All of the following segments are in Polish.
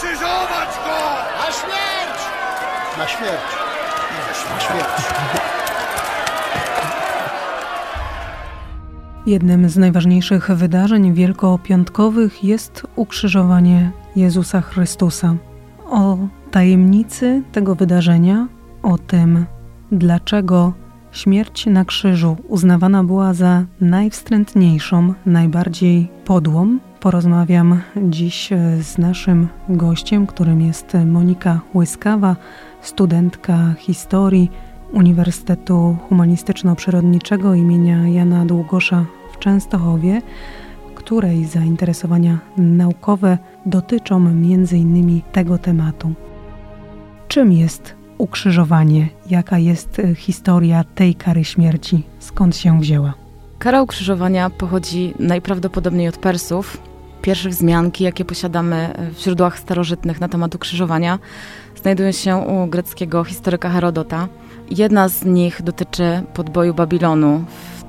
Ukrzyżować go! Na śmierć! Na śmierć. Na śmierć. Jednym z najważniejszych wydarzeń wielkopiątkowych jest ukrzyżowanie Jezusa Chrystusa. O tajemnicy tego wydarzenia, o tym, dlaczego śmierć na krzyżu uznawana była za najwstrętniejszą, najbardziej podłą, porozmawiam dziś z naszym gościem, którym jest Monika Łyskawa, studentka historii Uniwersytetu Humanistyczno-Przyrodniczego imienia Jana Długosza w Częstochowie, której zainteresowania naukowe dotyczą m.in. tego tematu. Czym jest ukrzyżowanie? Jaka jest historia tej kary śmierci? Skąd się wzięła? Kara ukrzyżowania pochodzi najprawdopodobniej od Persów. Pierwsze wzmianki, jakie posiadamy w źródłach starożytnych na temat ukrzyżowania, znajdują się u greckiego historyka Herodota. Jedna z nich dotyczy podboju Babilonu w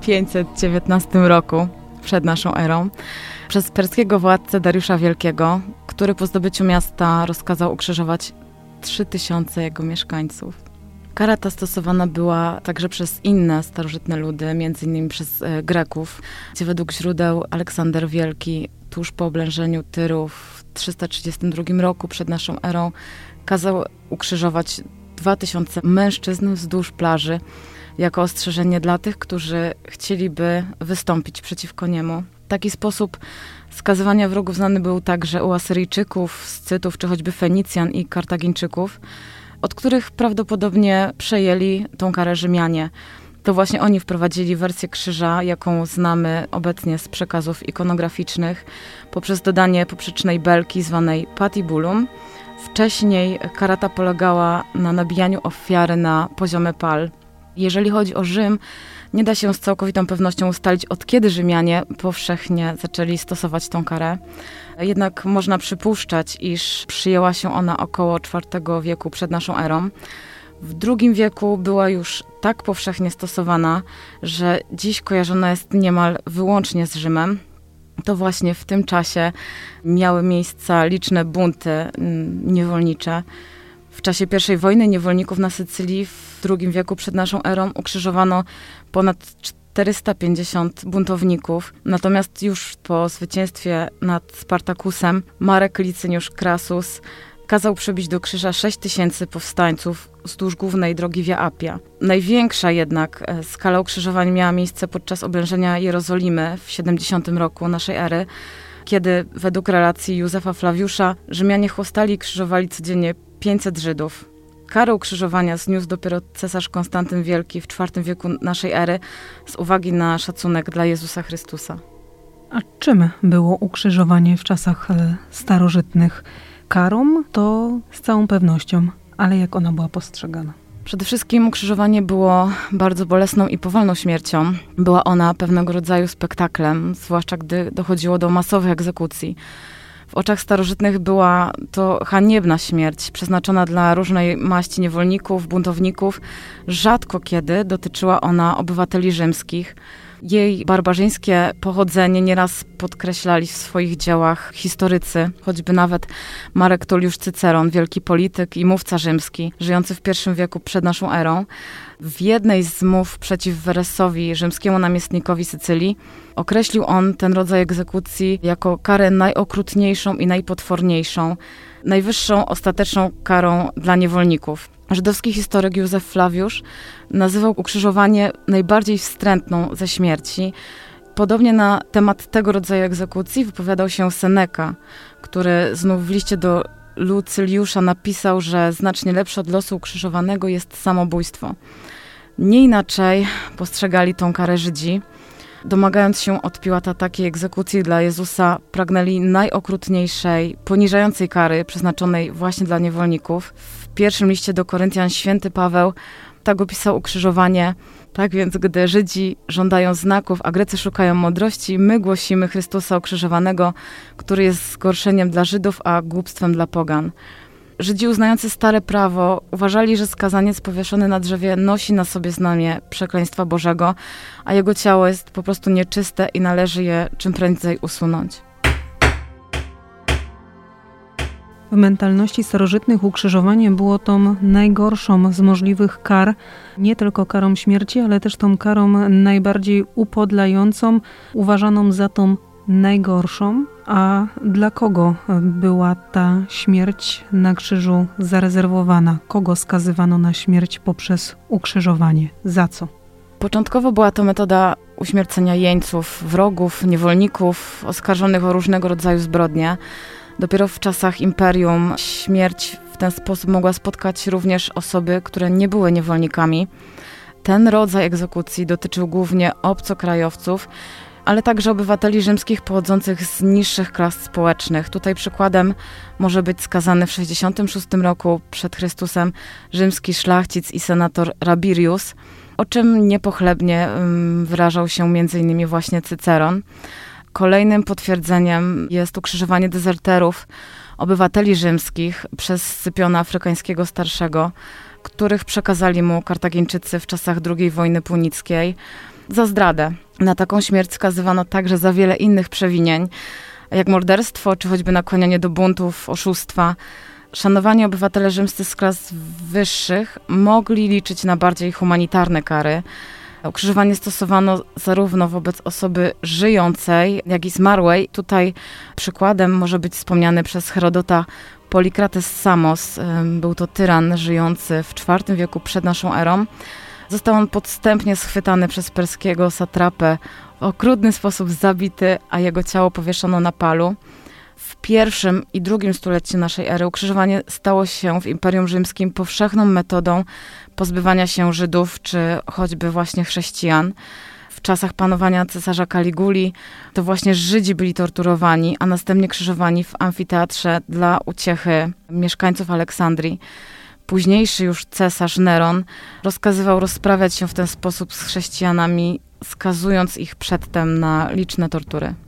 519 roku przed naszą erą przez perskiego władcę Dariusza Wielkiego, który po zdobyciu miasta rozkazał ukrzyżować 3000 jego mieszkańców. Kara ta stosowana była także przez inne starożytne ludy, m.in. przez Greków, gdzie według źródeł Aleksander Wielki tuż po oblężeniu Tyru w 332 roku przed naszą erą kazał ukrzyżować 2000 mężczyzn wzdłuż plaży jako ostrzeżenie dla tych, którzy chcieliby wystąpić przeciwko niemu. Taki sposób skazywania wrogów znany był także u Asyryjczyków, Scytów czy choćby Fenicjan i Kartagińczyków, od których prawdopodobnie przejęli tą karę Rzymianie. To właśnie oni wprowadzili wersję krzyża, jaką znamy obecnie z przekazów ikonograficznych, poprzez dodanie poprzecznej belki zwanej patibulum. Wcześniej kara ta polegała na nabijaniu ofiary na poziome pal. Jeżeli chodzi o Rzym, nie da się z całkowitą pewnością ustalić, od kiedy Rzymianie powszechnie zaczęli stosować tą karę. Jednak można przypuszczać, iż przyjęła się ona około IV wieku przed naszą erą. W II wieku była już tak powszechnie stosowana, że dziś kojarzona jest niemal wyłącznie z Rzymem. To właśnie w tym czasie miały miejsce liczne bunty niewolnicze. W czasie I wojny niewolników na Sycylii w II wieku przed naszą erą ukrzyżowano ponad 450 buntowników. Natomiast już po zwycięstwie nad Spartakusem Marek Licyniusz Krasus kazał przybić do krzyża 6000 powstańców wzdłuż głównej drogi Via Appia. Największa jednak skala ukrzyżowań miała miejsce podczas oblężenia Jerozolimy w 70 roku naszej ery, kiedy według relacji Józefa Flawiusza Rzymianie chłostali i krzyżowali codziennie 500 Żydów. Karę ukrzyżowania zniósł dopiero cesarz Konstantyn Wielki w IV wieku naszej ery z uwagi na szacunek dla Jezusa Chrystusa. A czym było ukrzyżowanie w czasach starożytnych? Karą to z całą pewnością, ale jak ona była postrzegana? Przede wszystkim ukrzyżowanie było bardzo bolesną i powolną śmiercią. Była ona pewnego rodzaju spektaklem, zwłaszcza gdy dochodziło do masowych egzekucji. W oczach starożytnych była to haniebna śmierć, przeznaczona dla różnej maści niewolników, buntowników. Rzadko kiedy dotyczyła ona obywateli rzymskich. Jej barbarzyńskie pochodzenie nieraz podkreślali w swoich dziełach historycy, choćby nawet Marek Tulliusz Cyceron, wielki polityk i mówca rzymski, żyjący w I wieku przed naszą erą. W jednej z mów przeciw Verressowi, rzymskiemu namiestnikowi Sycylii, określił on ten rodzaj egzekucji jako karę najokrutniejszą i najpotworniejszą, najwyższą ostateczną karą dla niewolników. Żydowski historyk Józef Flawiusz nazywał ukrzyżowanie najbardziej wstrętną ze śmierci. Podobnie na temat tego rodzaju egzekucji wypowiadał się Seneca, który znów w liście do Lucyliusza napisał, że znacznie lepsze od losu ukrzyżowanego jest samobójstwo. Nie inaczej postrzegali tą karę Żydzi. Domagając się od Piłata takiej egzekucji dla Jezusa, pragnęli najokrutniejszej, poniżającej kary przeznaczonej właśnie dla niewolników. W pierwszym liście do Koryntian święty Paweł tak opisał ukrzyżowanie: tak więc, gdy Żydzi żądają znaków, a Grecy szukają mądrości, my głosimy Chrystusa ukrzyżowanego, który jest zgorszeniem dla Żydów, a głupstwem dla pogan. Żydzi uznający stare prawo uważali, że skazaniec powieszony na drzewie nosi na sobie znamię przekleństwa Bożego, a jego ciało jest po prostu nieczyste i należy je czym prędzej usunąć. W mentalności starożytnych ukrzyżowanie było tą najgorszą z możliwych kar, nie tylko karą śmierci, ale też tą karą najbardziej upodlającą, uważaną za tą najgorszą. A dla kogo była ta śmierć na krzyżu zarezerwowana? Kogo skazywano na śmierć poprzez ukrzyżowanie? Za co? Początkowo była to metoda uśmiercenia jeńców, wrogów, niewolników, oskarżonych o różnego rodzaju zbrodnie. Dopiero w czasach imperium śmierć w ten sposób mogła spotkać również osoby, które nie były niewolnikami. Ten rodzaj egzekucji dotyczył głównie obcokrajowców, ale także obywateli rzymskich pochodzących z niższych klas społecznych. Tutaj przykładem może być skazany w 66 roku przed Chrystusem rzymski szlachcic i senator Rabirius, o czym niepochlebnie wyrażał się m.in. właśnie Cyceron. Kolejnym potwierdzeniem jest ukrzyżowanie dezerterów, obywateli rzymskich przez Scypiona Afrykańskiego Starszego, których przekazali mu Kartagińczycy w czasach II wojny punickiej za zdradę. Na taką śmierć skazywano także za wiele innych przewinień, jak morderstwo, czy choćby nakłanianie do buntów, oszustwa. Szanowani obywatele rzymscy z klas wyższych mogli liczyć na bardziej humanitarne kary. Ukrzyżowanie stosowano zarówno wobec osoby żyjącej, jak i zmarłej. Tutaj przykładem może być wspomniany przez Herodota Polikrates Samos. Był to tyran żyjący w IV wieku przed naszą erą. Został on podstępnie schwytany przez perskiego satrapę, w okrutny sposób zabity, a jego ciało powieszono na palu. W I i II stuleciu naszej ery ukrzyżowanie stało się w Imperium Rzymskim powszechną metodą pozbywania się Żydów, czy choćby właśnie chrześcijan. W czasach panowania cesarza Kaliguli to właśnie Żydzi byli torturowani, a następnie krzyżowani w amfiteatrze dla uciechy mieszkańców Aleksandrii. Późniejszy już cesarz Neron rozkazywał rozprawiać się w ten sposób z chrześcijanami, skazując ich przedtem na liczne tortury.